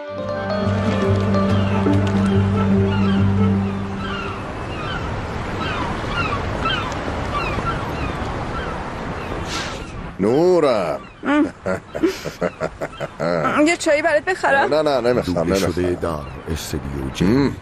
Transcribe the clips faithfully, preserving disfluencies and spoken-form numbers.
نورم یه چایی برات بخرم؟ نه نه نمیخوام شده در استدیو جی.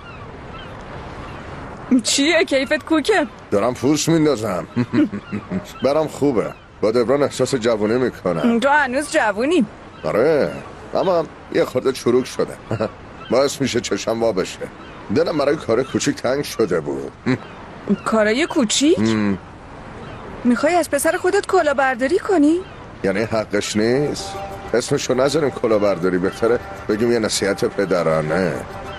چیه کیفت کوکه؟ دارم پوست میندازم. برام خوبه، با دوران احساس جوونی میکنم. تو هنوز جوونی؟ آره اما یه خورده چروک شده. باعث میشه چشم وا بشه. دلم برای کار کوچیک تنگ شده بود. کارای کوچیک؟ میخوای از پسر خودت کلاهبرداری کنی؟ یعنی حقش نیست؟ اسمشو نذاریم کلاهبرداری، بهتره بگیم یه نصیحت پدرانه.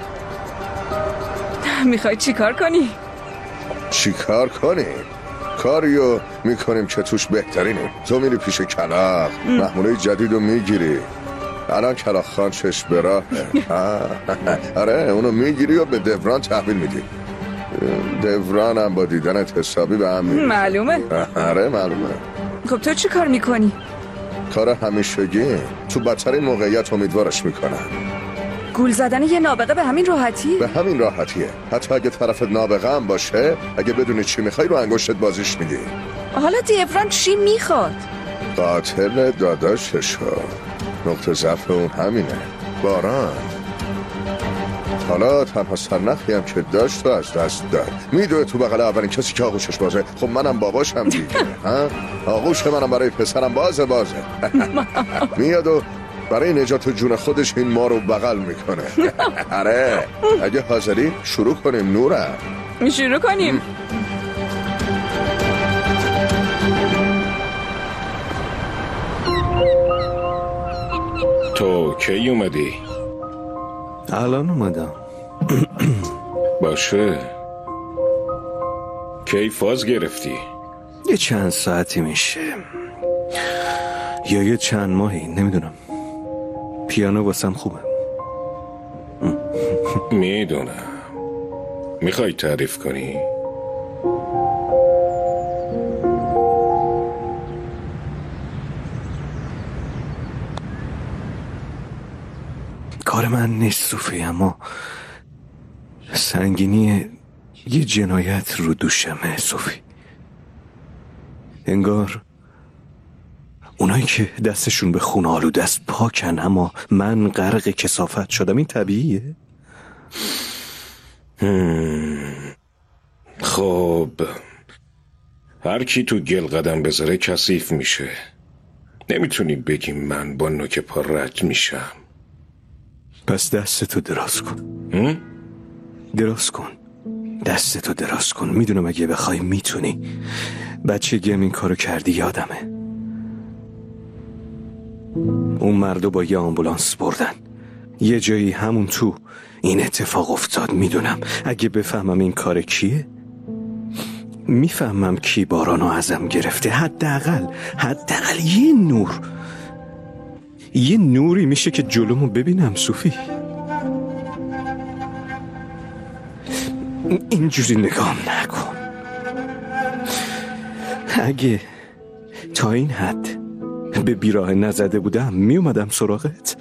میخوای چی کار کنی؟ چی کار کنی؟ کاریو میکنیم که توش بهترینیم. تو میری پیش کلاغ، محموله جدید رو میگیری. الان کلاغ خان چشم به راهه. آره اونو میگیری و به دوران تحویل میدی. دوران هم با دیدنت حسابی به هم میری. معلومه. آره معلومه. خب تو چی کار میکنی؟ کار همیشگی. تو بدترین موقعیت امیدوارش میکنم. گول زدن یه نابغه به همین راحتی؟ به همین راحتیه. حتی اگه طرفت نابغه هم باشه، اگه بدونی چی میخوای رو انگشتت بازیش میدی. حالا دیفران چی میخواد؟ قاتل داداششو. نقطه ضعف اون همینه، باران. حالا تنها سرنخی هم که داشت و از دست داد. میدوه تو بغل اولین کسی که آغوشش بازه. خب منم باباشم دیگه. آغوش منم برای پسرم بازه بازه. میاد و برای نجات جون خودش این ما رو بغل میکنه. آره اگه حاضری شروع کنیم نورم. شروع کنیم. تو کی اومدی؟ الان اومدم. باشه. کی فاز گرفتی؟ یه چند ساعتی میشه یا یه چند ماهی، نمیدونم. پیانو واسم خوبه. میدونم. میخوای تعریف کنی؟ کار من نیست صوفی، اما سنگینی یه جنایت رو دوشمه صوفی. انگار اونایی که دستشون به خون آلوده است پاکن، اما من غرق کثافت شدم. این طبیعیه؟ خب هر کی تو گل قدم بذاره کثیف میشه. نمیتونی بگی من با نوک پا رد میشم. پس دستتو دراز کن. هم؟ دراز کن دستتو دراز کن. میدونم اگه بخوای میتونی. بچگیم این کارو کردی، یادمه. اون مردو با یه آمبولانس بردن. یه جایی همون تو این اتفاق افتاد. میدونم اگه بفهمم این کار کیه، میفهمم کی بارانو ازم گرفته. حداقل حداقل یه نور یه نوری میشه که جلومو ببینم صوفی. اینجوری نگام نکن. اگه تا این حد به بیراه نزده بودم میومدم سراغت.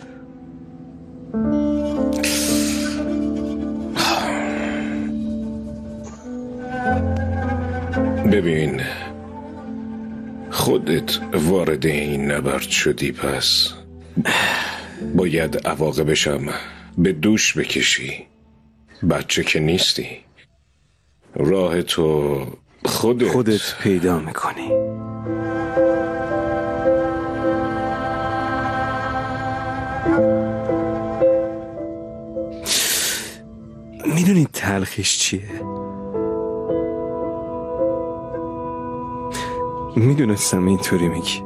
ببین خودت وارد این نبرد شدی، پس باید عواقبشم به دوش بکشی. بچه که نیستی. راه تو خودت خودت پیدا میکنی. میدونی تلخیش چیه؟ میدونستم اینطوری میگی،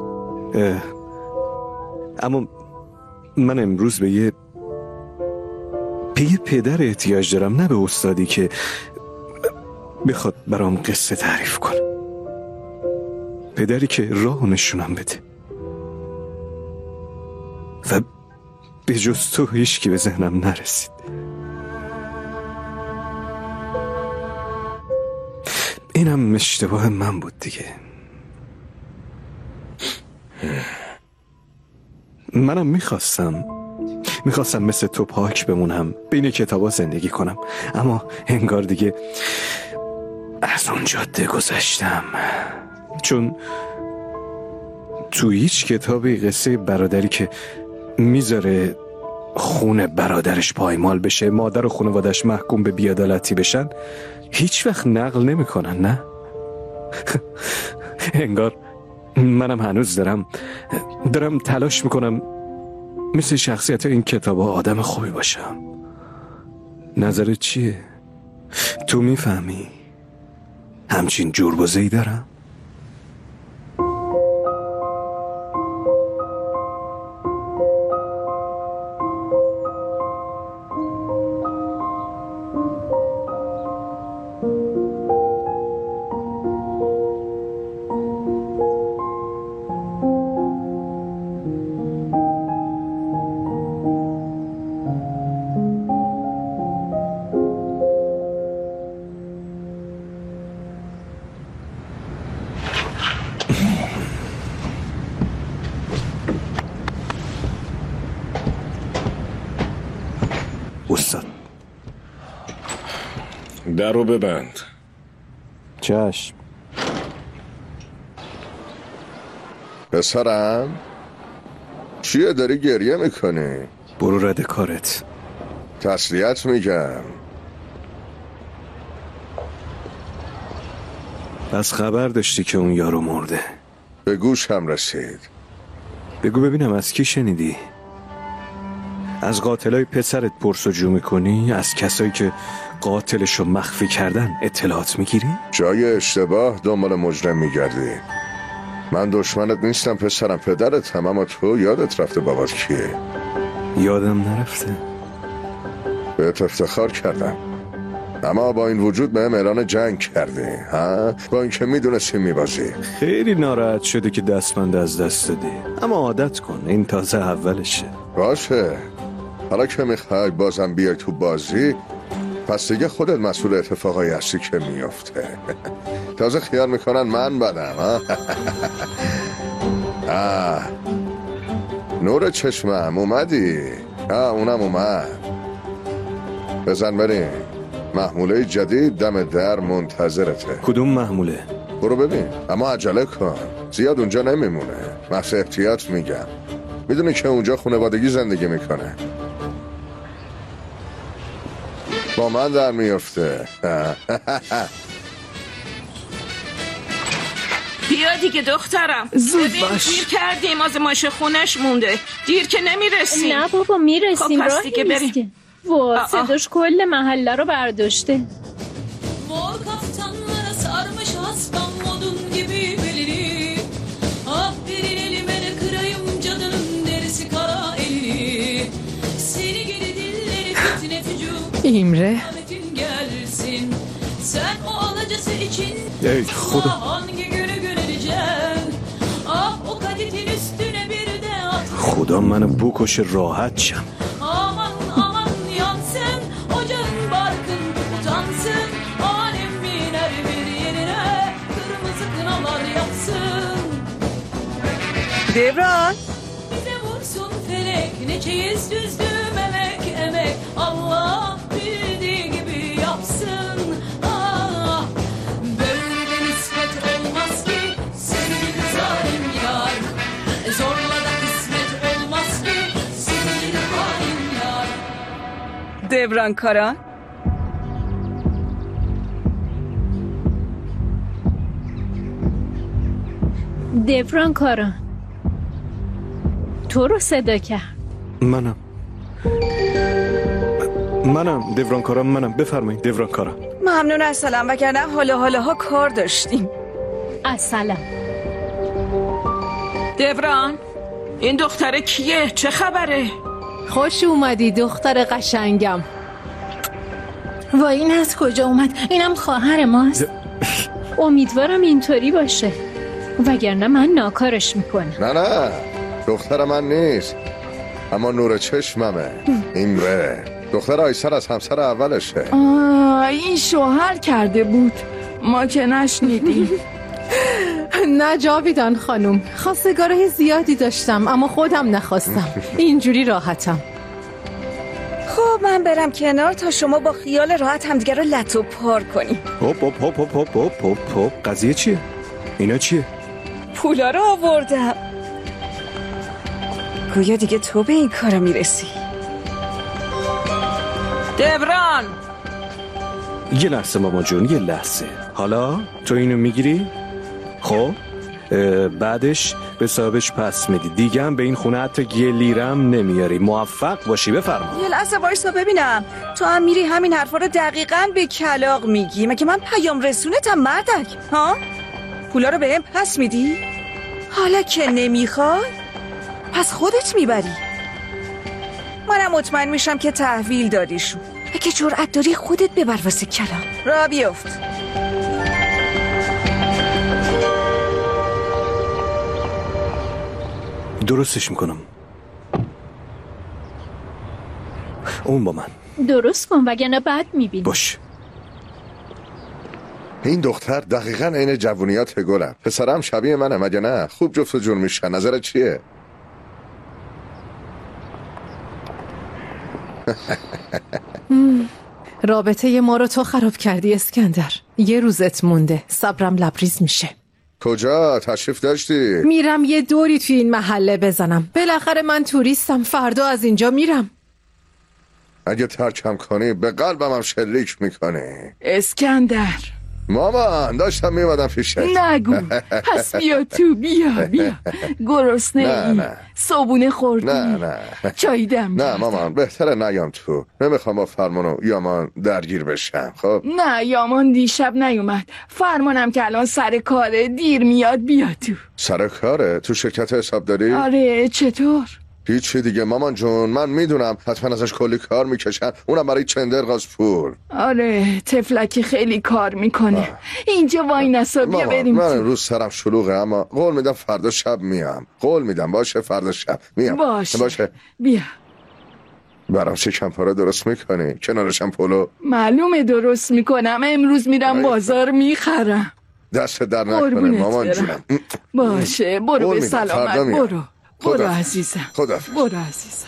اما من امروز به یه به یه پدر احتیاج دارم، نه به استادی که بخواد برام قصه تعریف کنه. پدری که راه نشونم بده. و به جز تو هیچ کی به ذهنم نرسید. اینم اشتباه من بود دیگه. منم میخواستم میخواستم مثل تو پاک بمونم، بین کتابا زندگی کنم، اما انگار دیگه از اون جاده گذشتم. چون تو هیچ کتابی قصه برادری که میذاره خون برادرش پایمال بشه، مادر و خانوادش محکوم به بی‌عدالتی بشن، هیچ وقت نقل نمیکنن، نه؟ انگار منم هنوز دارم دارم تلاش میکنم مثل شخصیت این کتابا آدم خوبی باشم. نظرت چیه؟ تو میفهمی همچین جوربزه‌ای دارم؟ استاد در رو ببند. چشم. پسرم چیه داری گریه میکنی؟ برو رد کارت. تسلیت میگم. پس خبر داشتی که اون یارو مرده؟ به گوش هم رسید. بگو ببینم از کی شنیدی؟ از قاتلای پسرت پرسجو میکنی؟ از کسایی که قاتلشو مخفی کردن اطلاعات میگیری؟ جای اشتباه دنبال مجرم میگردی. من دشمنت نیستم پسرم، پدرتم، اما تو یادت رفته بابات کیه؟ یادم نرفته. بهت افتخار کردم، اما با این وجود بهم اعلان جنگ کردی، ها؟ با اینکه میدونستی میبازی. خیلی ناراحت شده که دستمند از دست دادی، اما عادت کن، این تازه اولشه. باشه، حالا که میخوای بازم بیای تو بازی، پس دیگه خودت مسئول اتفاقایی هستی که میفته. تازه خیال میکنن من بدم، ها؟ آه. نور چشمم اومدی؟ آه اونم اومد. بزن بریم، محموله جدید دم در منتظرته. کدوم محموله؟ برو ببین، اما عجله کن، زیاد اونجا نمیمونه. محض احتیاط میگم، میدونی که اونجا خانوادگی زندگی میکنه. با من در میفته. بیا دیگه دخترم، زود ببین باش. دیر کردیم، آزمایش خونش مونده، دیر که نمیرسیم. نه بابا میرسیم، خب پس راهی دیگه نیست بریم. که. وا آه، آه. صداش کل محله رو برداشته. Mor kaftanlara sarmış aslan modun gibi belini. Ah verin elime de kırayım cadının derisi kara elini. Seni gidi dilleri fitne fücur. ایمره Ahmetin gelsin. Sen o alacası için ای خدا. hangi günü göreceksin? Ah o kaditin üstüne bir de at. خدا منو بکشه راحت شم. Aman aman yansın ocağın barkın utansın. Alem biner bir yerine kırmızı kınalar yaksın. دیوران Bize vursun felek ne çeyiz düzdüm emek emek. Allah bildiği gibi yapsın. Ah böyle nispet olmaz ki sevgili zalim yar. Zorla da kısmet olmaz ki sevgili hain yar. دیوران کاران دفران کاران تو رو صدا کرد. منم منم دیوران کارم، منم. بفرمایید دیوران کارم. ممنون از سلام، وگرنه حالا حالا ها کار داشتیم. السلام. دوران، این دختره کیه؟ چه خبره؟ خوش اومدی دختر قشنگم. و این از کجا اومد؟ اینم خواهر ماست. امیدوارم اینطوری باشه، وگرنه من ناکارش میکنم. نه نه، دختر من نیست، اما نور چشممه. ایمره دختر آیسر از همسر اولشه. آه این شوهر کرده بود، ما که نشنیدیم. نه جاویدان خانم، خواستگاره زیادی داشتم اما خودم نخواستم. اینجوری راحتم. خب من برم کنار تا شما با خیال راحت همدیگه رو لط و پار کنی. هپ هپ هپ هپ هپ هپ هپ هپ قضیه چیه؟ اینا چیه؟ پولا رو آوردم. گویا دیگه تو به این کارا میرسی. دوران یه لحظه ماما جون، یه لحظه. حالا تو اینو میگیری؟ خب بعدش به صاحبش پس میدی. دیگه هم به این خونه حتی یه لیرم نمیاری. موفق باشی. بفرما. یه لحظه وایسا ببینم. تو هم میری همین حرفا رو دقیقاً به کلاغ میگی. مگه من پیام رسونتم مردک؟ ها؟ پولا رو بهم پس میدی؟ حالا که نمیخوای پس خودت میبری. منم مطمئن میشم که تحویل دادیشون. اگه جرأت داری خودت ببر واسه کلاغ. را بیفت. درستش میکنم. اون با من درست کن وگرنه بد میبینی. باش. این دختر دقیقاً عین جوونیات گلم. پسرم شبیه منه مگه نه؟ خوب جفت و جور میشن. نظرت چیه؟ رابطه ما رو تو خراب کردی اسکندر. یه روزت مونده. صبرم لبریز میشه. کجا؟ تشریف داشتی؟ میرم یه دوری توی این محله بزنم. بالاخره من توریستم. فردا از اینجا میرم. اگه ترکم کنی به قلبم هم شلیک میکنی. اسکندر مامان داشتم میمدم پیشت. نگو. پس بیا تو. بیا بیا. گرسنه نه ای؟ نه. صابونه خوردی؟ نه نه چایی دم نه کردم. مامان بهتره نیام تو. نمیخوام با فرمان و یامان درگیر بشم. خب نه یامان دیشب نیومد. فرمانم که الان سر کاره، دیر میاد. بیا تو. سر کاره؟ تو شرکت حساب داری؟ آره. چطور؟ هیچی دیگه مامان جون. من میدونم حتما ازش کلی کار میکشن. اونم برای چندر غاز پول. آره تفلکی خیلی کار میکنه. اینجا وای نسا. بیا بریم من تو. روز سرم شلوغه اما قول میدم فردا شب میام. قول میدم. باشه فردا شب میام. باشه. باشه. بیا. برام شکم پاره درست میکنی؟ کنارشم پلو. معلومه درست میکنم. امروز میرم بازار میخرم. دست در نکنه قربونت مامان برم. جونم. باشه برو قول به میدم. سلامت. فردا میام. برو خدا. برو عزیزم. خداحافظ. برو عزیزم.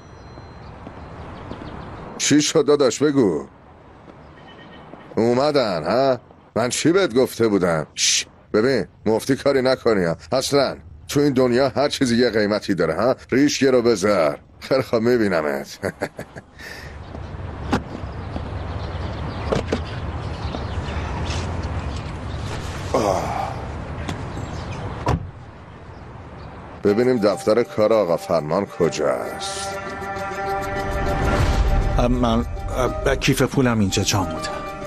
چی شد داداش بگو. اومدن ها؟ من چی بهت گفته بودم؟ شش. ببین مفتی کاری نکنی ها. اصلا تو این دنیا هر چیزی یه قیمتی داره ها. ریش یه رو بذار. خیلی خواب میبینمت. ببینیم دفتر کار آقا فرمان کجاست. من کیف پولم اینجا جا بوده.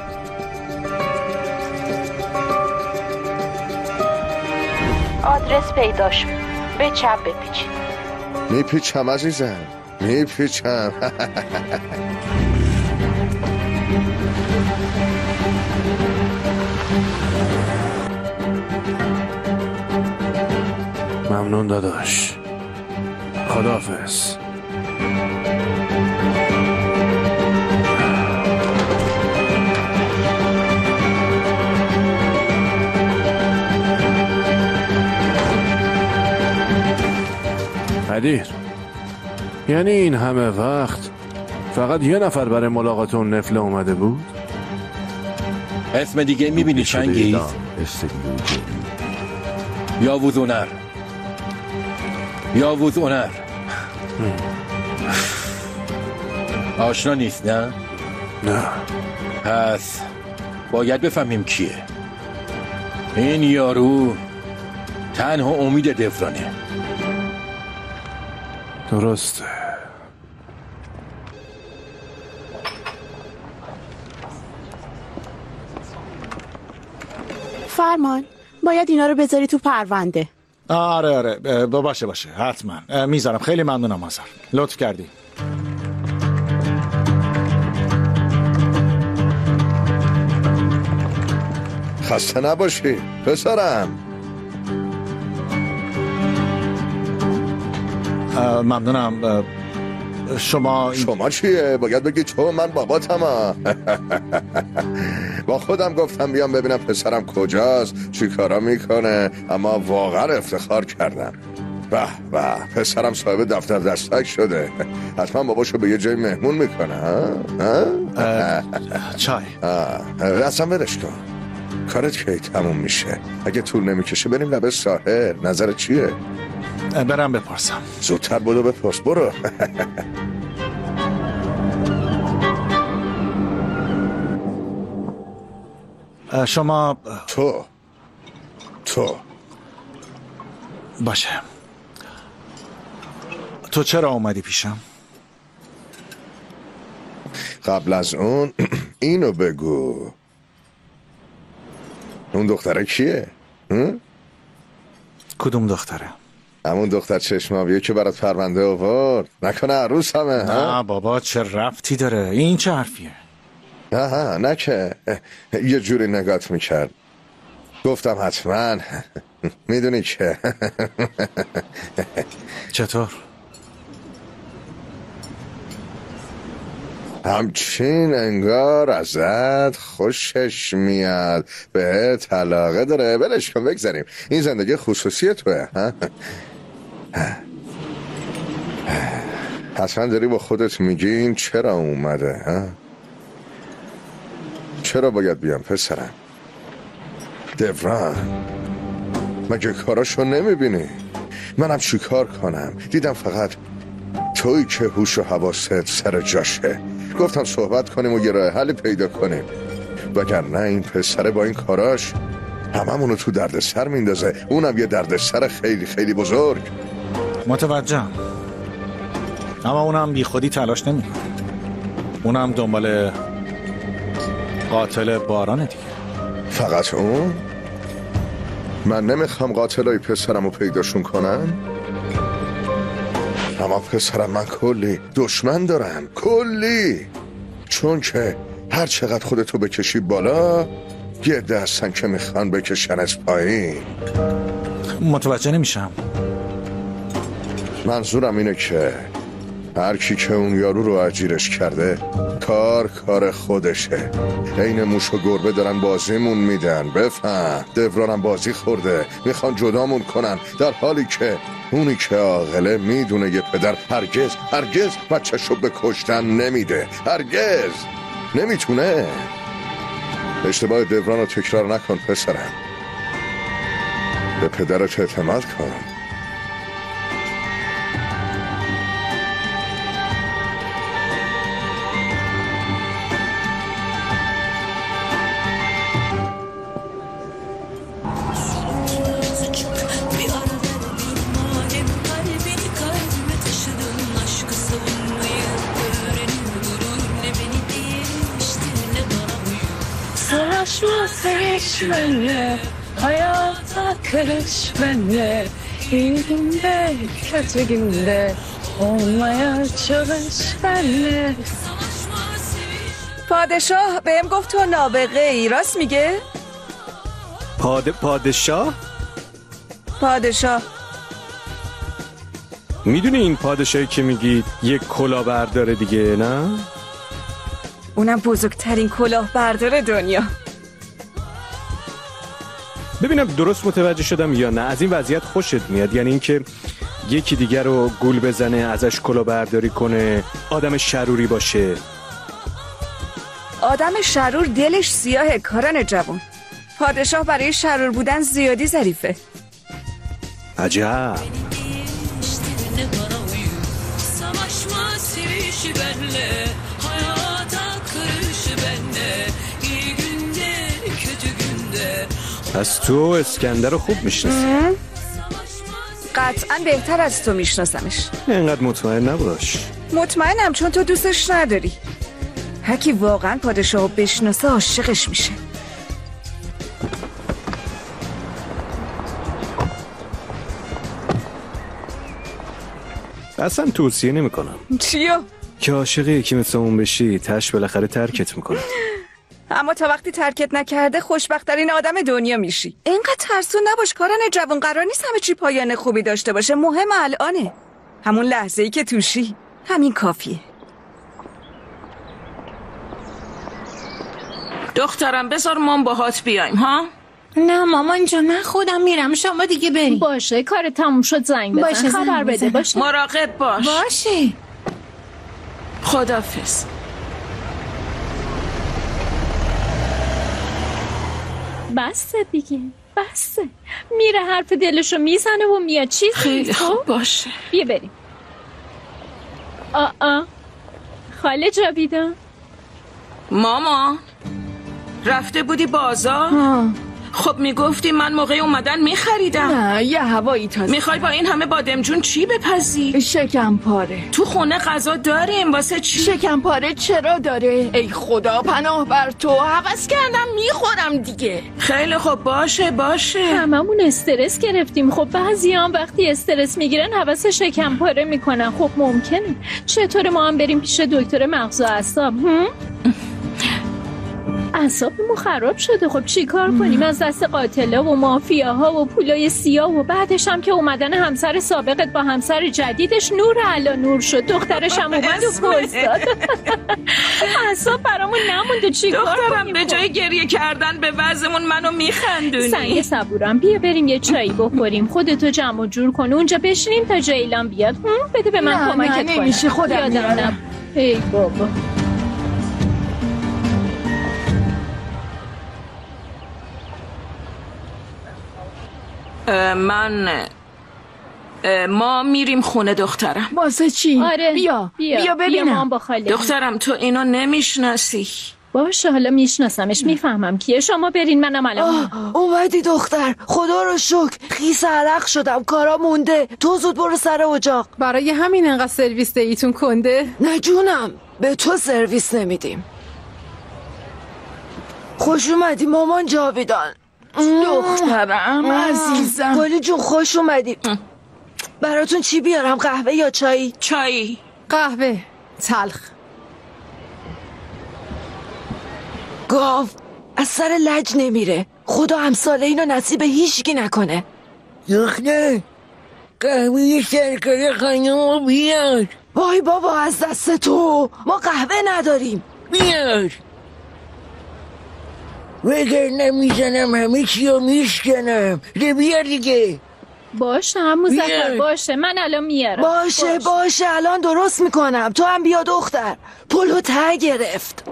آدرس پیدا شد. به چپ بپیچید. میپیچم عزیزم میپیچم. ممنون داداش. خداحافظ. قدیر یعنی این همه وقت فقط یه نفر برای ملاقات اون نفله اومده بود؟ اسم دیگه میبینی چنگیز؟ یاووز اونر یاووز اونر آشنا نیست نه؟ نه. پس باید بفهمیم کیه. این یارو تنها امید دفرانه. درسته. فرمان باید اینا رو بذاری تو پرونده. آره آره باشه باشه حتما میذارم. خیلی ممنونم آذر. لطف کردی. خسته نباشی پسرم. ممنونم. شما شما چیه؟ باید بگی تو. من باباتم. با خودم گفتم بیام ببینم پسرم کجاست چی کارا میکنه اما واقعا افتخار کردم. به به پسرم صاحب دفتر دستک شده. حتما باباشو به یه جای مهمون میکنه. ها؟ چای اصلا برش کن. کارت کی تموم میشه؟ اگه طول نمیکشه بریم لبه ساحل. نظرت چیه؟ برم بپرسم. زودتر بدو بپرس. برو. شما تو تو باشه. تو چرا اومدی پیشم؟ قبل از اون اینو بگو، اون دختره کیه؟ هم؟ کدوم دختره؟ همون دختر چشماویه که برات پرونده آورد. نکنه عروس همه؟ نه بابا چه ربطی داره؟ این چه حرفیه؟ نه نه که یه جوری نگات میکرد. گفتم حتما میدونی که. چطور؟ همچین انگار ازت خوشش میاد، به علاقه داره. بلش کن بگذاریم، این زندگی خصوصی توه. حتما داری با خودت میگین چرا اومده؟ ها؟ چرا باید بیام پسرم؟ دوران مگه کاراشو نمیبینی؟ منم چی کار کنم؟ دیدم فقط توی که هوش و حواست سر جاشه. گفتم صحبت کنیم و یه راه حل پیدا کنیم، وگرنه این پسره با این کاراش هممونو تو دردسر میندازه. اونم یه دردسر خیلی خیلی بزرگ. متوجهم، اما اونم بی خودی تلاش نمیکنه. اونم دنبال قاتل بارانه دیگه. فقط اون؟ من نمیخوام قاتلای پسرمو پیداشون کنم، اما پسرم من کلی دشمن دارم، کلی. چون که هر چقدر خودتو بکشی بالا یه عده هستن که میخوان بکشن از پایین. متوجه نمیشم. منظورم اینه که هر کی که اون یارو رو اجیرش کرده کار کار خودشه. این موش و گربه دارن بازیمون میدن. بفهم دورانم بازی خورده، میخوان جدامون کنن، در حالی که اونی که عاقله میدونه یه پدر هرگز هرگز بچه‌شو به کشتن نمیده. هرگز نمیتونه. اشتباه دوران رو تکرار نکن پسرم. به پدرت اعتماد کن. Savaşma seviş benle, hayata karış benle. İyi günde, kötü günde olmaya çalış benle. پادشاه بهم گفت تو نابغه ای، راست میگه؟ پاد پادشاه؟ پادشاه میدونی این پادشاهی که میگید یک کلاهبرداره دیگه، نه؟ اونم بزرگترین کلاهبردار دنیا. ببینم درست متوجه شدم یا نه. از این وضعیت خوشت میاد؟ یعنی اینکه یکی دیگر رو گول بزنه، ازش کلاهبرداری کنه، آدم شروری باشه. آدم شرور دلش سیاهه کارن جوان. پادشاه برای شرور بودن زیادی ظریفه. عجب. پس تو اسکندر رو خوب میشناسی؟ قطعا بهتر از تو میشناسمش. اینقدر مطمئن نباش. مطمئنم چون تو دوستش نداری. هر کی واقعا پادشاهو بشناسه عاشقش میشه. اصلا توصیه نمی کنم. چیو؟ که عاشق یکی مثل اون بشی تش بالاخره ترکت میکنه. اما تا وقتی ترکت نکرده خوشبخت‌ترین آدم دنیا میشی. اینقدر ترسو نباش کارن جوان، قرار نیست همه چی پایان خوبی داشته باشه. مهم الانه، همون لحظه‌ای که توشی، همین کافیه. دخترم بذار ما باهات بیایم ها. نه مامان جان من خودم میرم، شما دیگه بریم. باشه کار تموم شد زنگ بزن. باشه خبر بده. باشه مراقب باش. باشه. خداحافظ. بسته دیگه بسته. میره حرف دلشو میزنه و میاد. چیزی خیلی خوب باشه. بیا بریم. آ آ خاله جاویدان. ماما رفته بودی بازار؟ ها. خب میگفتی من موقع اومدن میخریدم. نه یه هوایی تازه. میخوای با این همه بادمجون چی بپزی؟ شکم پاره. تو خونه غذا داریم واسه چی؟ شکم پاره چرا داره؟ ای خدا پناه بر تو، هوس کردم میخورم دیگه. خیلی خب باشه باشه. هممون استرس گرفتیم. خب بعضی هم وقتی استرس میگیرن هوس شکم پاره میکنن. خب ممکنه. چطور ما هم بریم پیش دکتر مغز و اعصاب؟ اعصابمون خراب شده. خب چی کار کنیم؟ از دست قاتلا و مافیاها و پولای سیاه و بعدش هم که اومدن همسر سابقت با همسر جدیدش نور علا نور شد. دخترش هم اومد و پوست داد. اعصاب برامون نمونده. چی کار کنیم؟ دخترم به جای گریه کردن به وضعمون منو میخندونی. سنگ صبورم بیا بریم یه چایی بخوریم. خودتو جمع و جور کن اونجا بشینیم تا جیلان بیاد. بده به من کمکت کنم. نمیشه خودم میارم. ای بابا. من ما میریم خونه دخترم. واسه چی؟ آره بیا بیا, بیا ببینم. با خاله. دخترم تو اینو نمیشناسی. باشه حالا میشناسمش. میفهمم کیه. شما برین منم الان. اومدی دختر؟ خدا رو شکر. خیس عرق شدم. کارا مونده. تو زود برو سر اجاق. برای همین انقدر سرویس دیتون کنده؟ نه جونم به تو سرویس نمیدیم. خوش اومدی مامان جاویدان. دخترم عزیزم. گلی جون خوش اومدی. براتون چی بیارم؟ قهوه یا چای؟ چای. قهوه تلخ. گاو از سر لج نمیره. خدا همساله اینو نصیب هیچکی نکنه. دختر قهوه شرکت خانم بیار. وای بابا از دست تو ما قهوه نداریم. بیار وگر نمیزنم همه چی رو میشکنم. ده بیار دیگه. باشه همون زفر باشه من الان میارم. باشه باشه, باشه الان درست میکنم. تو هم بیا دختر. پلو ته گرفت.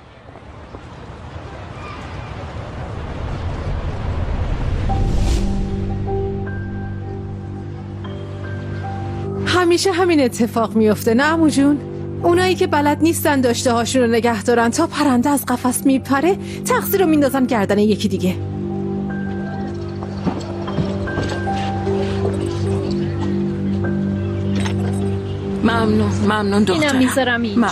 همیشه همین اتفاق میفته نه عمو جون؟ اونایی که بلد نیستن داشته هاشون رو نگه دارن تا پرنده از قفس میپره تقصیر رو میندازن گردن یکی دیگه. ممنون ممنون دخترم. اینم میذارم اینجا.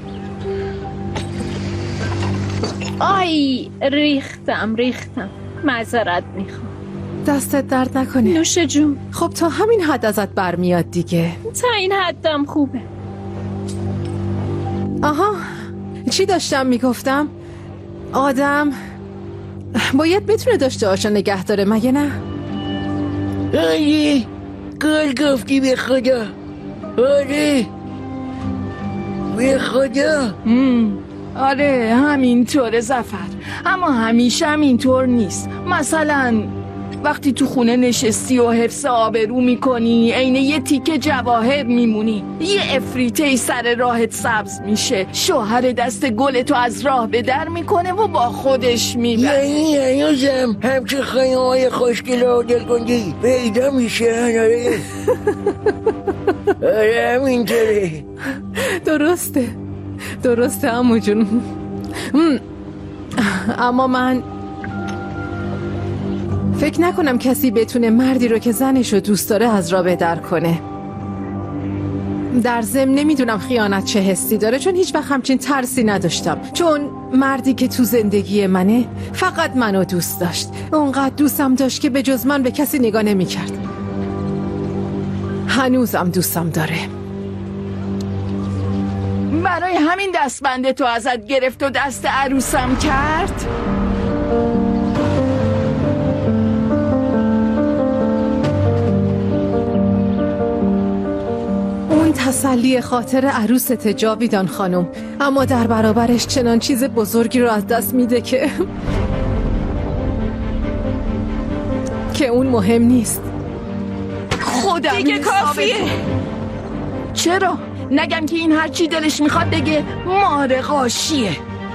آی ریختم ریختم. معذرت میخوام. دستت درد نکنه. نوش جون. خب تا همین حد ازت برمیاد دیگه. تا این حدم خوبه. آها چی داشتم میگفتم؟ آدم باید بتونه داشته هاشو نگه داره مگه نه؟ آره گل گفتی به خدا. آره به خدا. آره همینطوره زفر. اما همیشه همینطور نیست. مثلا وقتی تو خونه نشستی و حفظ آبرو میکنی عین یه تیکه جواهر میمونی. یه افریته سر راهت سبز میشه. شوهر دست گلتو از راه به در میکنه و با خودش میبره. یعنی هنوزم همچه خانه های خوشگل و دلگندی پیدا میشه. آره آره همینطوره. درسته درسته عمو جون. اما من فکر نکنم کسی بتونه مردی رو که زنشو دوست داره از راه به در کنه. در ضمن نمیدونم خیانت چه حسی داره چون هیچ وقت همچین ترسی نداشتم. چون مردی که تو زندگی منه فقط منو دوست داشت. اونقدر دوستم داشت که به جز من به کسی نگاه نمی‌کرد. هنوزم دوستم داره. برای همین دستبند تو ازت گرفت و دست عروسم کرد. اون تسلی خاطر عروست جاویدان خانم، اما در برابرش چنان چیز بزرگی رو از دست میده که که اون مهم نیست. خودم دیگه کافیه. چرا؟ نگم که این هر چی دلش میخواد بگه مار قاشیه.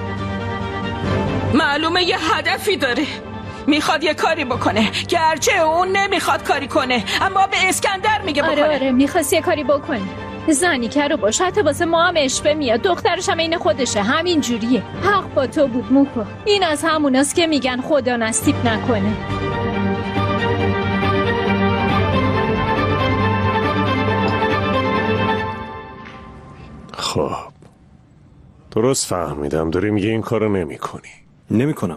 معلومه یه هدفی داره. میخواد یه کاری بکنه گرچه اون نمیخواد کاری کنه، اما به اسکندر میگه بکنه. آره آره میخواست یه کاری بکنه. زنی که رو باش، حتی واسه ما هم اشوه میاد. دخترش هم این خودشه، همین جوریه. حق با تو بود موکو. این از هموناست که میگن خدا نصیب نکنه. خب درست فهمیدم داری میگه این کارو نمی کنی. نمی کنم.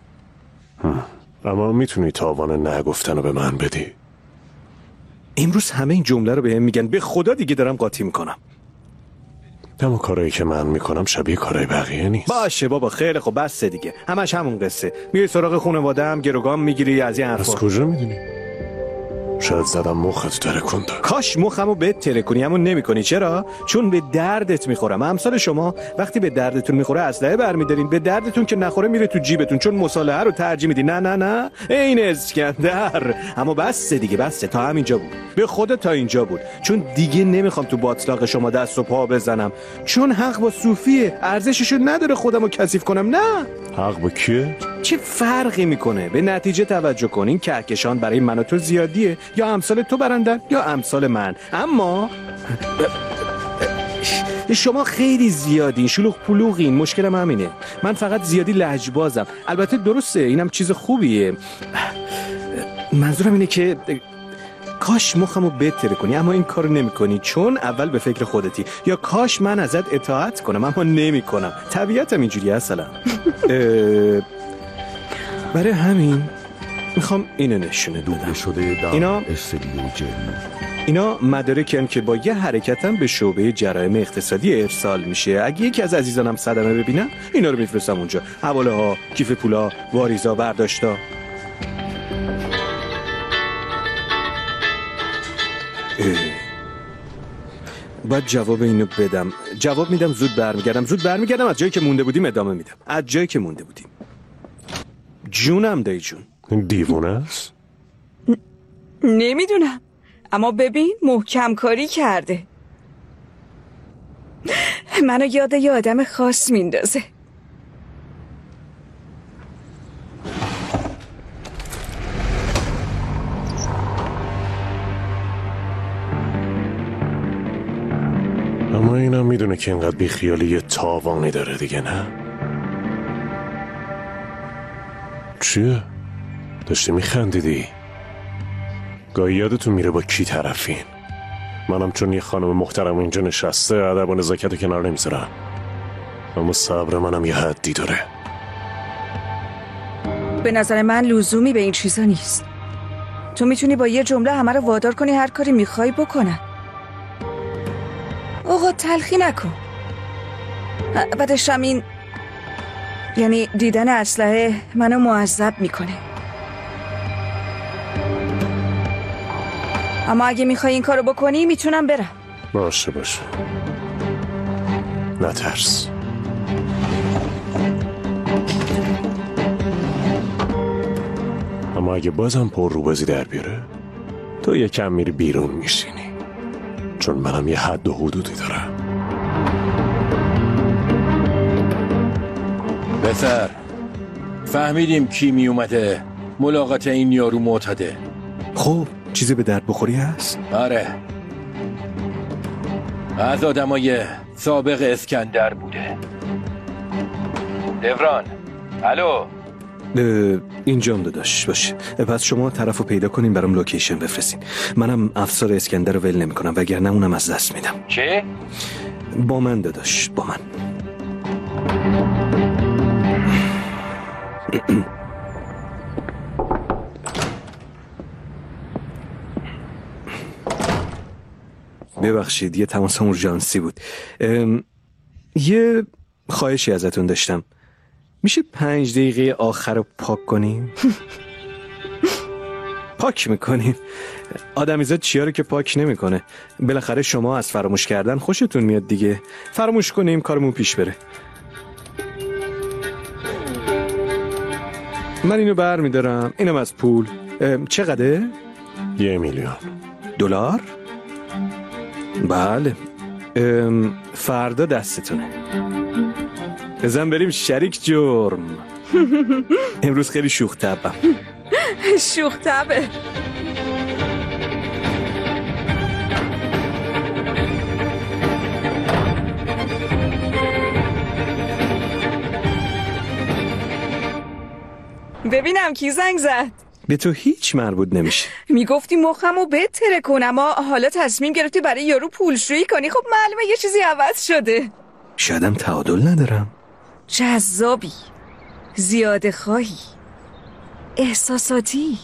اما میتونی تاوان نگفتن رو به من بدی؟ امروز همه این جمله رو به هم میگن، به خدا دیگه دارم قاطی میکنم. اما کارایی که من میکنم شبیه کارای بقیه نیست. باشه بابا خیلی خب بسه دیگه، همش همون قصه. میای سراغ خانواده هم گروگان میگیری از این حرفا. از کجا میدونی؟ شاید زدم مخت ترکونده. کاش مخمو بهت ترکونی، اما نمیکنی. چرا؟ چون به دردت میخورم. امثال شما وقتی به دردتون میخوره اسلحه برمیدارین، به دردتون که نخوره میره تو جیبتون، چون مصالحه رو ترجیح میدی. نه نه نه این اسکندر. اما بس دیگه، بس تا همینجا بود. به خدا تا اینجا بود. چون دیگه نمیخوام تو باطلاق شما دست و پا بزنم، چون حق با صوفیه، ارزششو نداره خودمو کثیف کنم. نه حق با کیه؟ چه فرقی میکنه؟ به نتیجه توجه کن. این کهکشان برای من و تو زیادیه، یا امثال تو برندن یا امثال من. اما شما خیلی زیادین، شلوغ پلوغین. مشکلم همینه، من فقط زیادی لجبازم. البته درسته، اینم چیز خوبیه. منظورم اینه که کاش مخمو بهتره کنی، اما این کارو نمی کنی چون اول به فکر خودتی. یا کاش من ازت اطاعت کنم، اما نمی کنم. طبیعتم اینجوری اصلا. برای همین میخوام اینو نشونه بدم. اینا اینا مدارکن که با یه حرکتم به شعبه جرایم اقتصادی ارسال میشه. اگه یکی از عزیزانم صدمه ببینم اینا رو میفرستم اونجا. حواله ها، کیف پولا، واریزا، برداشتا. باید جواب اینو بدم. جواب میدم زود برمیگردم. زود برمیگردم. از جایی که مونده بودیم ادامه میدم. از جایی که مونده بودیم. جونم دایی جون. این دیوونه است؟ نمیدونم، اما ببین محکم کاری کرده. منو یاد یه آدم خاص میندازه. اما اینم میدونه که اینقدر بیخیالی یه تاوانی داره دیگه، نه؟ چیه؟ داشتی میخندیدی؟ گاهی یادتون میره با کی طرفین؟ منم چون یه خانم محترم اینجا نشسته ادب و نزاکت کنار نمیذارم، اما صبر منم یه حدی داره. به نظر من لزومی به این چیزا نیست. تو میتونی با یه جمله همه رو وادار کنی هر کاری میخوای بکنن. آقا تلخی نکن. بعدش هم این یعنی دیدن اسلحه منو معذب میکنه. اما اگه میخوای این کارو بکنی میتونم برم. باشه باشه، نترس. اما اگه بازم پر رو بازی در بیاره تو یکم میری بیرون میشینی، چون منم یه حد و حدودی دارم. بهتر فهمیدیم کی می اومده ملاقات این یارو معتاده. خب چیزی به درد بخوری هست؟ آره، از آدمای سابق اسکندر بوده. دوران الو اینجام داداش باشه. پس شما طرفو پیدا کنین برام لوکیشن بفرستین. منم افسر اسکندر رو ول نمی کنم وگرنه اونم از دست میدم. چه؟ با من داداش، با من. ببخشید یه تماس اورژانسی بود. یه خواهشی ازتون داشتم، میشه پنج دقیقه آخر رو پاک کنیم؟ پاک میکنیم؟ آدمیزاد چیا رو که پاک نمیکنه. بالاخره شما از فراموش کردن خوشتون میاد دیگه. فراموش کنیم کارمون پیش بره. من اینو بر میدارم، اینم از پول. چقدره؟ یه میلیون دلار؟ بله. ام، فردا دستتونه. بزن بریم شریک جرم. امروز خیلی شوخ طبعم. شوخ طبعه. ببینم کی زنگ زد. به تو هیچ مربوط نمیشه. میگفتی مخمو بهتره کنم اما حالا تصمیم گرفتی برای یارو پولشویی کنی. خب معلومه یه چیزی عوض شده. شایدم تعادل ندارم. جذابی، زیاده خواهی، احساساتی.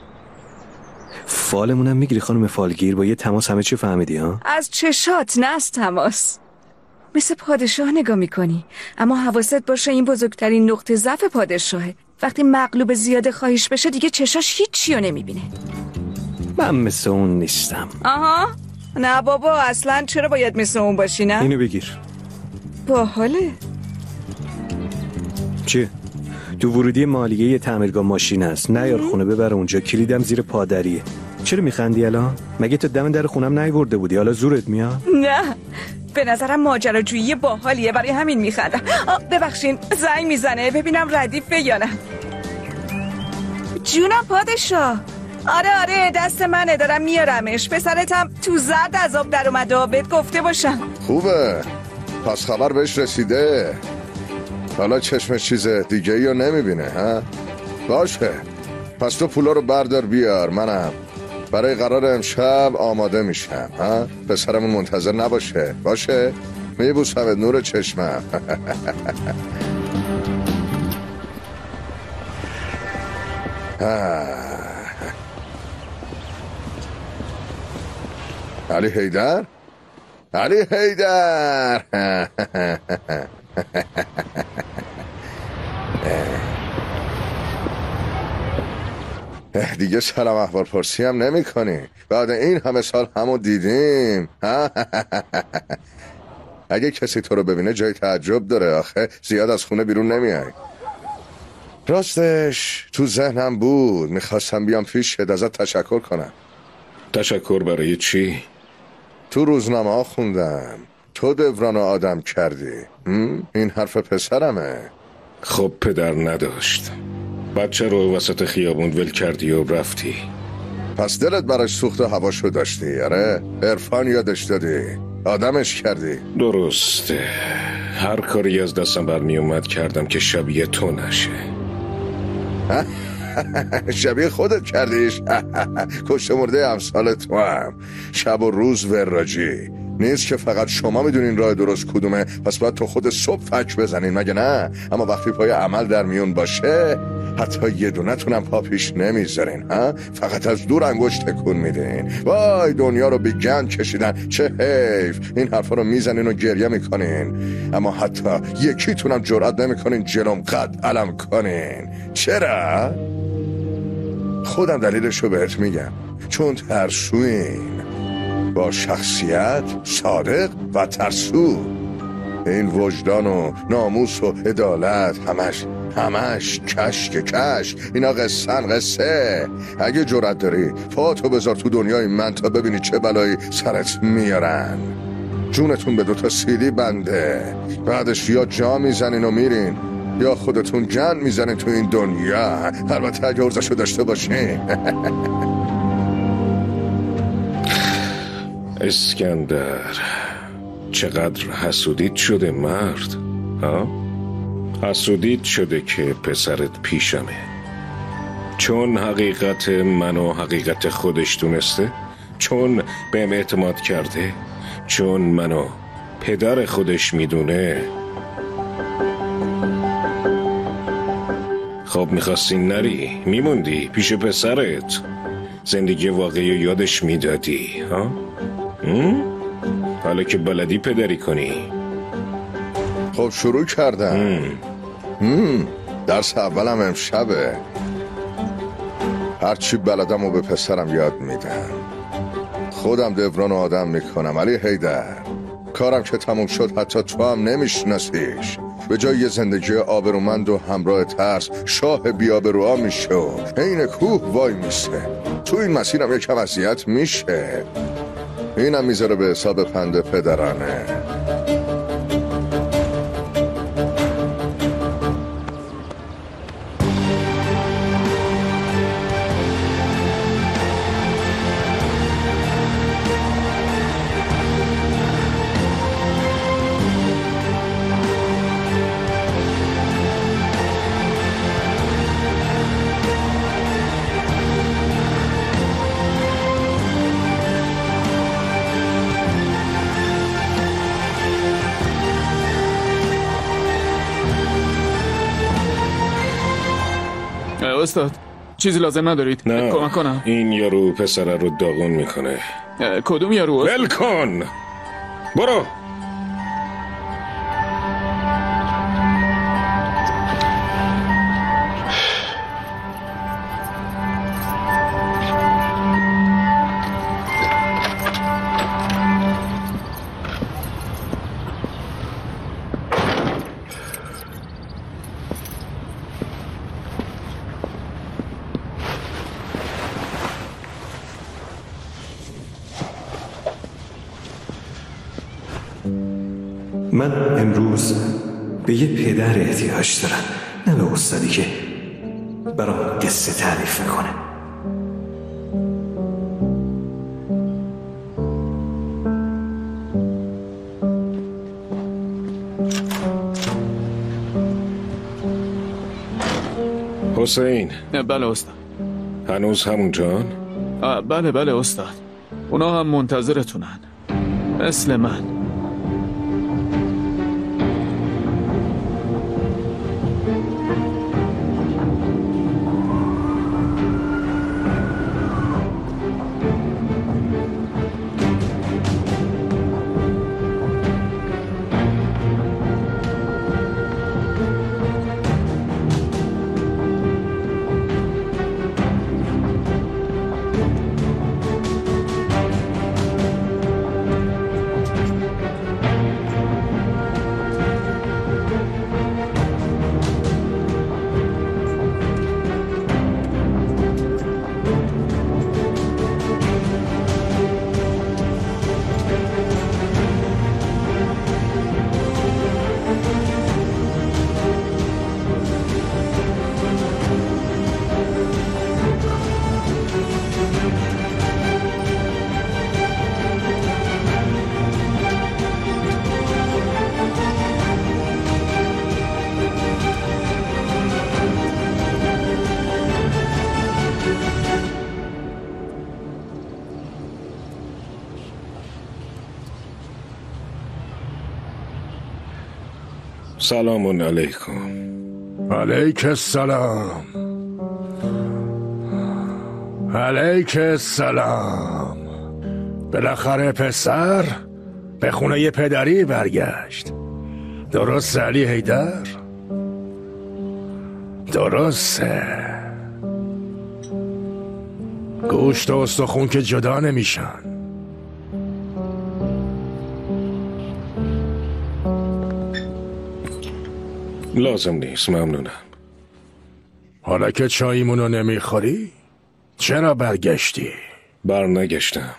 فالمونم میگیری خانم فالگیر؟ با یه تماس همه چی فهمیدی ها؟ از چشات نه از تماس. مثل پادشاه نگاه میکنی اما حواست باشه این بزرگترین نقطه ضعف پادشاهه. وقتی مغلوب زیاده خواهیش بشه دیگه چشاش هیچی رو نمیبینه. من مثل اون نیستم. آها نه بابا، اصلا چرا باید مثل اون باشی؟ نه اینو بگیر. باحاله. چیه؟ تو ورودی مالیه یه تعمیرگاه ماشین هست. نیار خونه ببر اونجا، کلیدم زیر پادریه. چرا میخندی الان؟ مگه تو دم در خونم نیورده بودی؟ حالا زورت میاد؟ نه به نظرم ماجراجویی باحالیه، برای همین میخندم. ببخشین زنگ میزنه ببینم ردیفه یا نه. جونم پادشاه. آره آره دست منه، دارم میارمش. پسرتم تو زرد از آب در اومده، بهت گفته باشم. خوبه، پس خبر بهش رسیده. حالا چشمش چیز دیگه یا نمیبینه ها؟ باشه، پس تو پولا رو بردار بیار، منم برای قرار امشب آماده میشم ها؟ پسرمون منتظر نباشه. باشه؟ میبوسم نور چشمم. علی حیدر؟ علی حیدر! دیگه سلام احوال پرسی هم نمی کنی؟ بعد این همه سال همو دیدیم. اگه کسی تو رو ببینه جای تعجب داره، آخه زیاد از خونه بیرون نمیای. راستش تو ذهنم بود، میخواستم بیام پیشت ازت تشکر کنم. تشکر برای چی؟ تو روزنامه ها خوندم تو دوران آدم کردی. این حرف پسرمه. خب پدر نداشت، بچه رو وسط خیابون ول کردی و رفتی. پس دلت براش سوخت و هواشو داشتی. آره عرفان یادش دادی، آدمش کردی. درسته، هر کاری از دستم برمی اومد کردم که شبیه تو نشه. شبیه خودت کردیش. کشته مرده امثال تو هم شب و روز وراجی نیست که فقط شما میدونین راه درست کدومه، پس باید تو خود صبح فک بزنین مگه نه؟ اما وقتی پای عمل در میون باشه حتی یه دونه تونم پا پیش نمیذارین ها؟ فقط از دور انگشت تکون میدین. وای دنیا رو بی گند کشیدن، چه حیف. این حرفا رو میزنین و گریه میکنین اما حتی یکیتونم جرئت نمیکنین جلوم قد علم کنین. چرا؟ خودم دلیلشو بهت میگم، چون ترسوین، با شخصیت صادق و ترسو. این وجدان و ناموس و عدالت همش همش کشک کشک. اینا قصهن قصه. اگه جرأت داری پاتو بذار تو دنیای من تا ببینی چه بلایی سرت میارن. جونتون به دوتا سیلی بنده، بعدش یا جا میزنین و میرین یا خودتون گند میزنین تو این دنیا. البته اگه ارزشو داشته باشین. اسکندر، چقدر حسودیت شده مرد ها؟ حسودیت شده که پسرت پیشمه چون حقیقت منو حقیقت خودش دونسته، چون بهم اعتماد کرده، چون منو پدر خودش میدونه. خب میخواستی نری، میموندی پیش پسرت، زندگی واقعی یادش میدادی ها؟ حالا که بلدی پدری کنی. خب شروع کردم. هم. درس اولم امشبه. هرچی بلدم و به پسرم یاد میدم. خودم دوران آدم میکنم. علی حیدر، کارم که تموم شد حتی تو هم نمیشناسیش. به جای یه زندگی آبرومند و همراه ترس شاه بیابروها میشه و این کوه وای میسته. تو این مسیرم یکم اذیت میشه. اینم میذاره به حساب پند پدرانه. استاد چیزی لازم ندارید؟ نه کمک کنم؟ این یارو پسره رو داغون میکنه. کدوم یارو؟ ول کن برو. من امروز به یه پدر احتیاج دارم، نه به استادی که برام قصه تعریف میکنه. حسین. بله استاد. هنوز همونجان؟ بله بله استاد، اونا هم منتظرتونن مثل من. سلام علیکم. علیک السلام. علیک السلام. بالاخره پسر به خونه پدری برگشت. درست علی حیدر؟ درسته. گوشت و استخون که جدا نمیشن. لازم نیست، ممنونم. حالا که چاییمونو نمیخوری؟ چرا برگشتی؟ برنگشتم،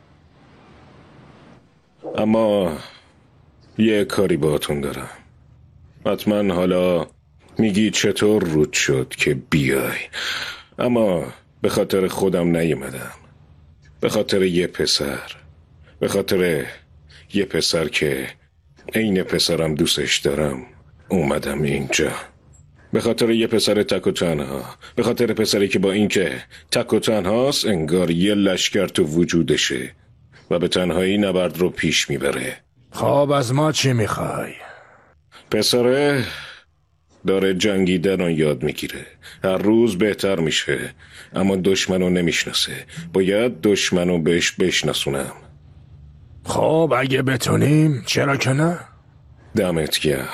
اما یه کاری باهاتون دارم. حتما حالا میگی چطور رود شد که بیای، اما به خاطر خودم نیومدم، به خاطر یه پسر، به خاطر یه پسر که عین پسرم دوستش دارم اومدم اینجا. به خاطر یه پسر تک و تنها، به خاطر پسری که با این که تک و تنهاست انگار یه لشکر تو وجودشه و به تنهایی نبرد رو پیش میبره. خب از ما چی میخوای؟ پسره داره جنگیدن رو یاد میگیره، هر روز بهتر میشه، اما دشمنو نمیشناسه. باید دشمنو بهش بشناسونم. خب اگه بتونیم چرا که نه؟ دمت گرم.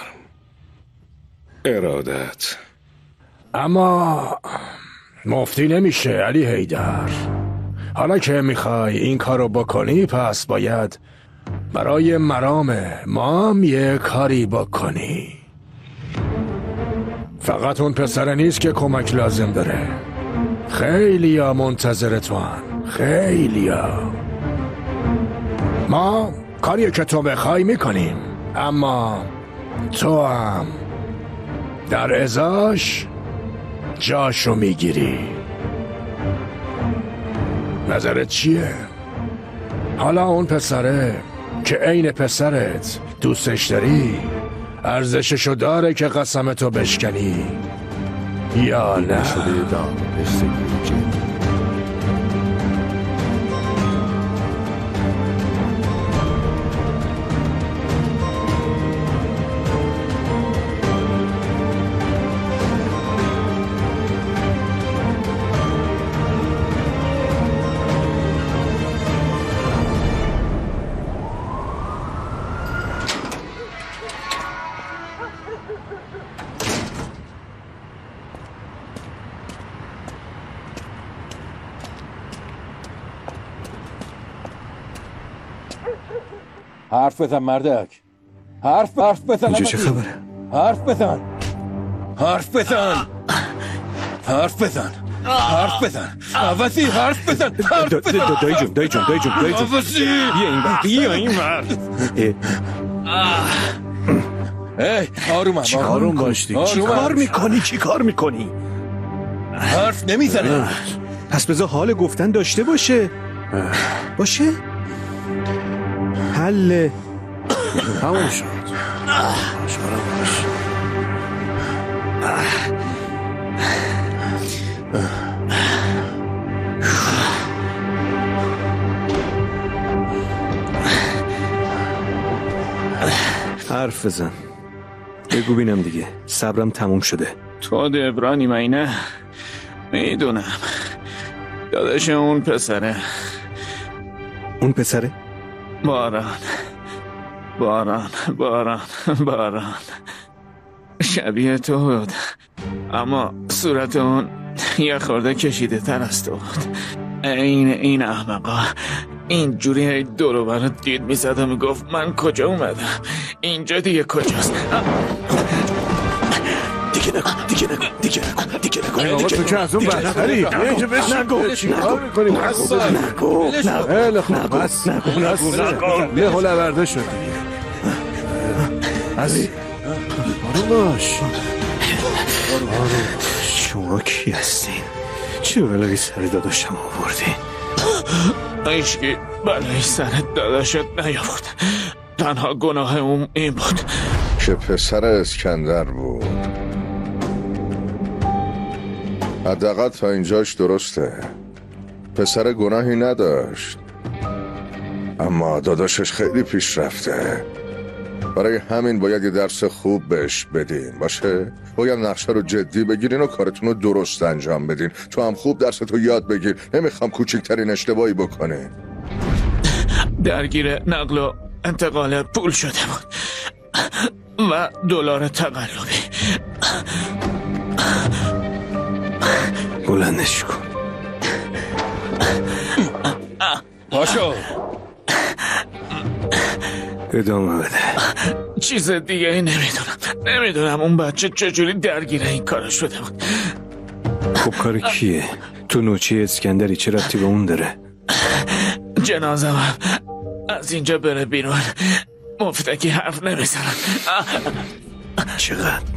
ارادت. اما مفتی نمیشه علی حیدر. حالا که میخوای این کارو بکنی پس باید برای مرام ما هم یه کاری بکنی. فقط اون پسره نیست که کمک لازم داره. خیلی ها منتظر تو هن. خیلی ها. ما کاری که تو بخوای میکنیم، اما تو هم در ازاش جاشو میگیری. نظرت چیه؟ حالا اون پسره که عین پسرت دوستش داری ارزششو داره که قسمتو بشکنی یا نه؟ حرف بزن مردک. حرف حرف بزن. اینجا چه خبره؟ حرف بزن. حرف بزن. حرف بزن. حرف بزن. عوضی حرف بزن. حرف بزن. دایی جون دایی جون دایی جون دایی جون. عوضی. بیا این بر بیا این بر. ای آرومم. چی کارون باشتی؟ چی کار میکنی؟ چی کار میکنی؟ حرف نمیزنه. پس بذار حال گفتن داشته باشه. باشه؟ حله. تموم شد. حرف بزن. بگو بینم دیگه. صبرم تموم شده. تو دبرانی مینه؟ میدونم. داداش اون پسره. اون پسره؟ باران باران باران باران شبیه تو بود، اما صورت اون یه خورده کشیده تر از تو بود. این این احمقا اینجوری دورو برات دید میزد و میگفت من کجا اومدم، اینجا دیگه کجاست. دیگه نکن دیگه نکن دیگه نکن دیگه نکن. آقا تو که از اون بدتری اینجا بشین. چی کار میکنیم؟ نگو خیلی خوب بس نگو یه حول ورده شد. علی آروم باش. شما کی هستین؟ چه بلایی سر داداشم آوردین؟ ایشکی بلایی سر داداشت نیاورد، تنها گناه اون این بود که پسر اسکندر بود. حداقل تا اینجاش درسته، پسر گناهی نداشت، اما داداشش خیلی پیش رفته. برای همین باید یه درس خوب بهش بدین. باشه؟ باید نقشه رو جدی بگیرین و کارتون رو درست انجام بدین. تو هم خوب درستو یاد بگیر. نمیخوام کوچکترین اشتباهی بکنه. درگیر نقل و انتقال پول شده بود و دلار تقلبی. بلندش کن. پاشو ادامه بده. چیز دیگه ای نمیدونم نمیدونم اون بچه چجوری درگیر این کارا شده بود. خب کار کیه؟ تو نوچه اسکندری چه ربطی به اون داره؟ جنازم از اینجا بره بیرون، مفتکی حرف نمیزنم. چقدر؟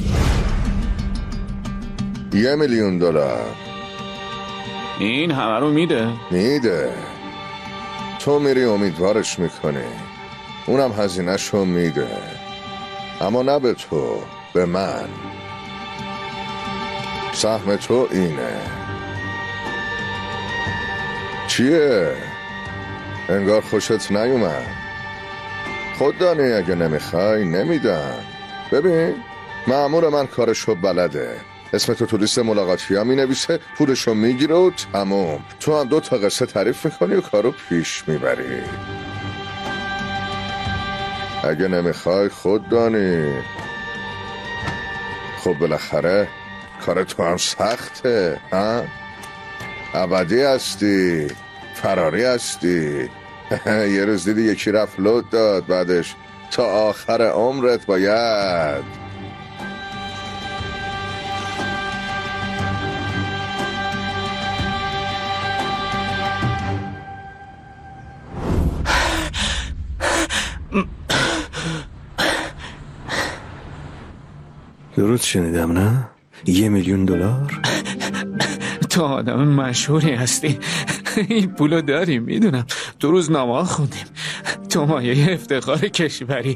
یه میلیون دلار. این همه رو میده؟ میده. تو میری امیدوارش میکنی، اونم هزینه‌شو میده، اما نه به تو، به من. سهم تو اینه. چیه؟ انگار خوشت نیومد. خود دانی اگه نمیخوای نمیدن. ببین مأمور من کارشو بلده، اسم تو تو لیست ملاقاتی ها می نویسه، پولشو میگیره و تموم. تو هم دو تا قصه تعریف میکنی و کارو پیش میبری. اگه نمیخوای خود دانی. خب بالاخره کار تو هم سخته ها؟ ابدی هستی، فراری هستی. یه روز دیدی یکی رفت لود داد، بعدش تا آخر عمرت باید درست شنیدم نه؟ یه میلیون دلار؟ تو آدم مشهوری هستی، این پولو داری، میدونم. تو روزنامه خوندیم تو مایه افتخار کشوری.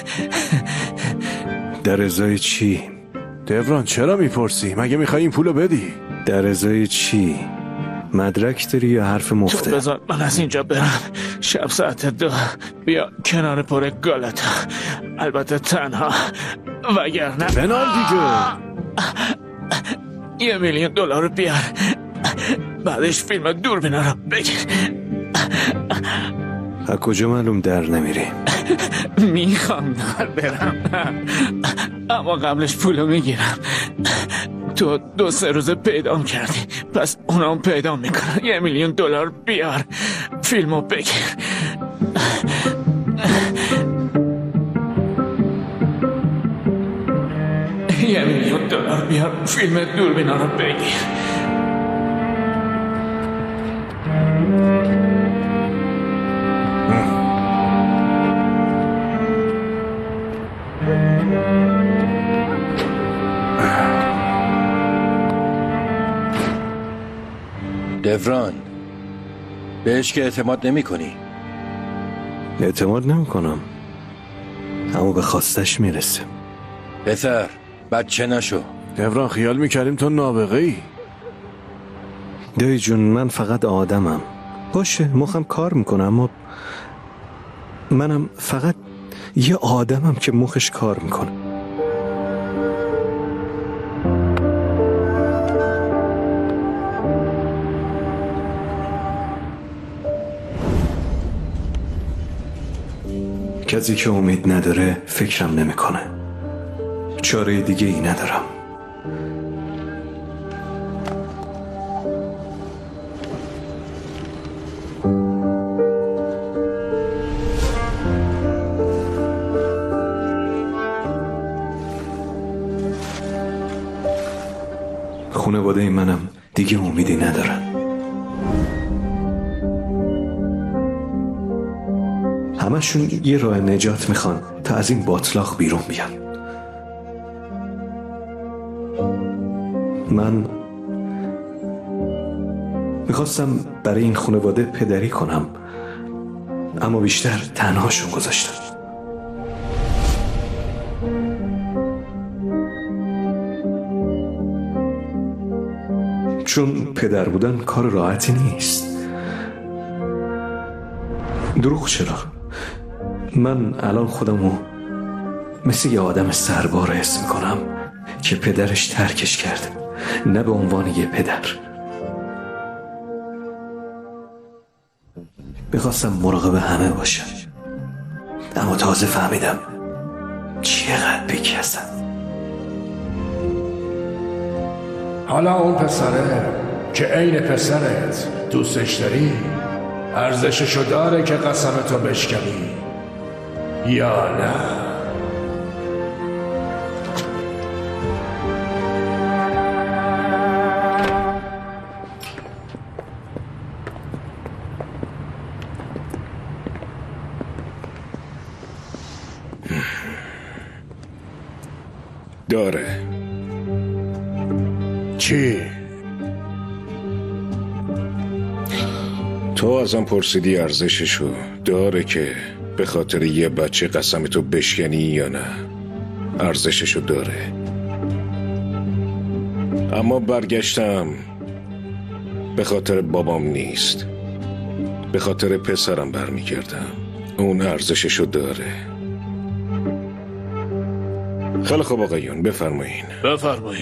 در ازای چی؟ دوران چرا میپرسی؟ مگه میخوای این پولو بدی؟ در ازای چی؟ مدرک داری یا حرف مفته؟ تو بذار من از اینجا برم. شب ساعت دو بیا کنار پر گالتا، البته تنها، وگرنه بنال دیگه. یه میلیون دلار بیار، بعدش فیلم دوربینا رو بگیر. از کجا معلوم در نمیری؟ میخوام در برم، اما قبلش پولو میگیرم. تو دو سه روزه پیدام کردی، پس اونام پیدا میکنن. یه میلیون دلار بیار، فیلمو بگیر. یه میلیون دلار بیار، فیلم دوربینا رو بگیر. دوران بهش که اعتماد نمی کنی؟ اعتماد نمی کنم، اما به خواستش میرسه. پسر بچه نشو. دوران خیال میکردیم تو نابغه ای. دایی جون من فقط آدمم. باشه مخم کار میکنم، اما منم فقط یه آدمم که مخش کار میکنه. کسی که امید نداره فکرم نمیکنه. چاره دیگه ای ندارم. خانواده منم دیگه امیدی ندارن. همشون یه راه نجات میخوان تا از این باطلاق بیرون بیان. من میخواستم برای این خانواده پدری کنم، اما بیشتر تنهاشون گذاشتم. چون پدر بودن کار راحتی نیست. دروغ چرا؟ من الان خودمو مثل یه آدم سربار حس میکنم که پدرش ترکش کرده، نه به عنوان یه پدر. میخواستم مراقب همه باشم، اما تازه فهمیدم چقدر بی‌کسم. حالا اون پسره که عین پسرت دوستش داری ارزششو داره که قسمتو بشکنی یا نه؟ داره. چی؟ تو ازم پرسیدی ارزششو داره که به خاطر یه بچه قسمتو بشکنی یا نه؟ ارزششو داره. اما برگشتم به خاطر بابام نیست، به خاطر پسرم برمیگردم. اون ارزششو داره. خیلی خوب آقایون، بفرمایین. بفرمایین.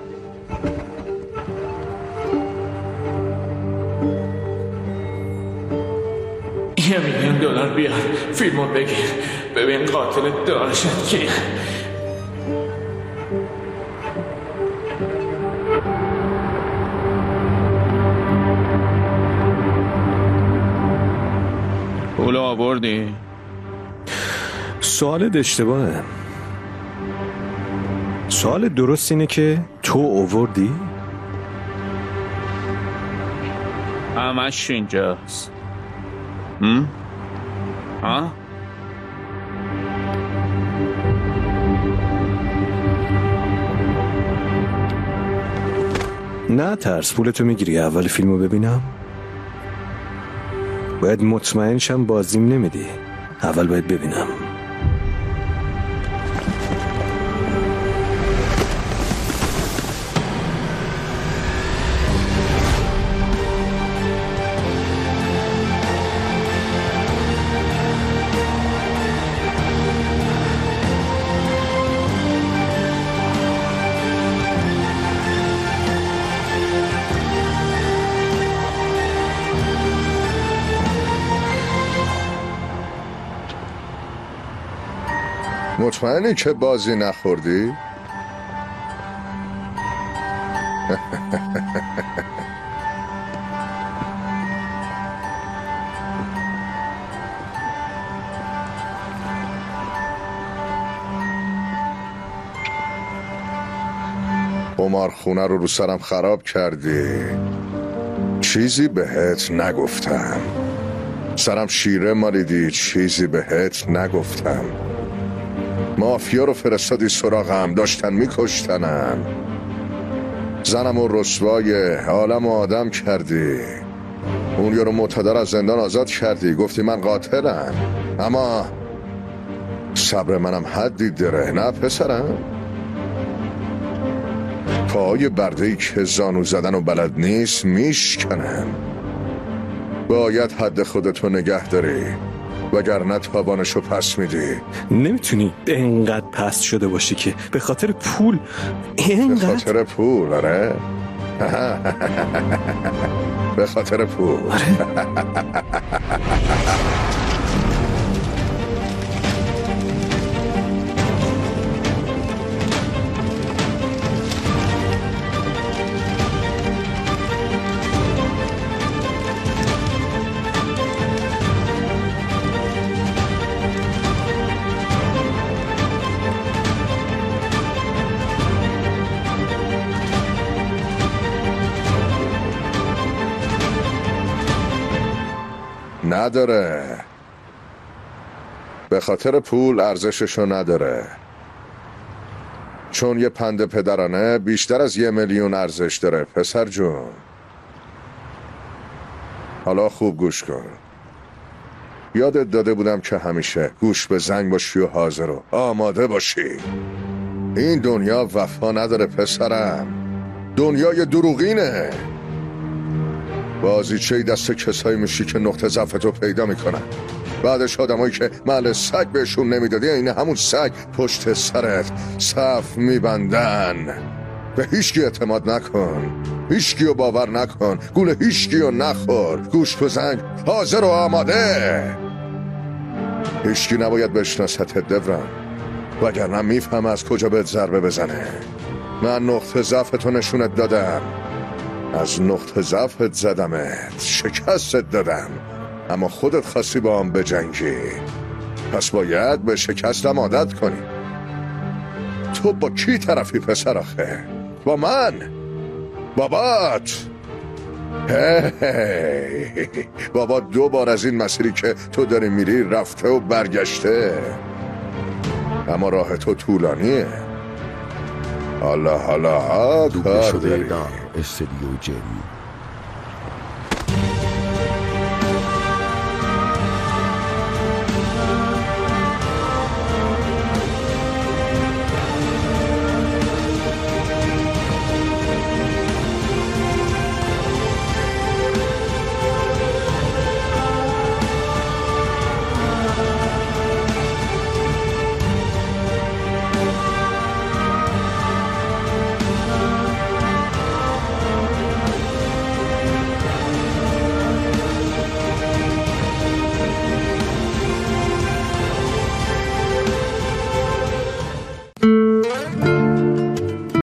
یه میلیون دلار بیار، فیلمو بگیر، ببین قاتل داشت کیه. پولو آوردی؟ سوالت اشتباهه. سوال درست اینه که تو آوردی؟ همش اینجاست. هم؟ ها؟ نه ترس، پولتو میگیری. اول فیلمو ببینم. باید مطمئن شم بازیم نمیدی. اول باید ببینم. مطمئنی که بازی نخوردی؟ عمر خونه رو رو سرم خراب کردی. چیزی بهت نگفتم. سرم شیره مالیدی، چیزی بهت نگفتم. مافیا رو فرستادی سراغم، داشتن میکشتنم. زنم و رسوای عالم و آدم کردی. اون یارو معتدر از زندان آزاد کردی، گفتی من قاتلم. اما صبر منم حدی داره، نه پسرم؟ پای بردهی که زانو زدن و بلد نیست میشکنم. باید حد خودتو نگه داری، وگرنه تابانشو پس میدی. نمیتونی اینقدر پست شده باشی که به خاطر پول اینقدر. به خاطر پول؟ آره. به خاطر پول. نداره. به خاطر پول ارزششو نداره. چون یه پند پدرانه بیشتر از یه میلیون ارزش داره پسر جون. حالا خوب گوش کن. یادت داده بودم که همیشه گوش به زنگ باشی و حاضر و آماده باشی. این دنیا وفا نداره پسرم. دنیای دروغینه. بازیچه دست کسایی میشی که نقطه ضعفتو پیدا میکنن. بعدش آدمایی که محل سگ بهشون نمیدادی این همون سگ پشت سرت صف میبندن. به هیچکی اعتماد نکن، هیچکی رو باور نکن، گول هیچکی رو نخور. گوش به زنگ، حاضر و آماده. هیچکی نباید بشناست دوران، وگرنه میفهم از کجا بهت ضربه بزنه. من نقطه ضعفتو نشونت دادم، از نقطه ضعفت زدمت، شکستت دادم، اما خودت خواستی با هم بجنگی. پس باید به شکستم عادت کنی. تو با کی طرفی پسر آخه؟ با من؟ بابات؟ هی بابا دو بار از این مسیری که تو داری میری رفته و برگشته، اما راه تو طولانیه. حالا حالا ها کار داری. استودیو جری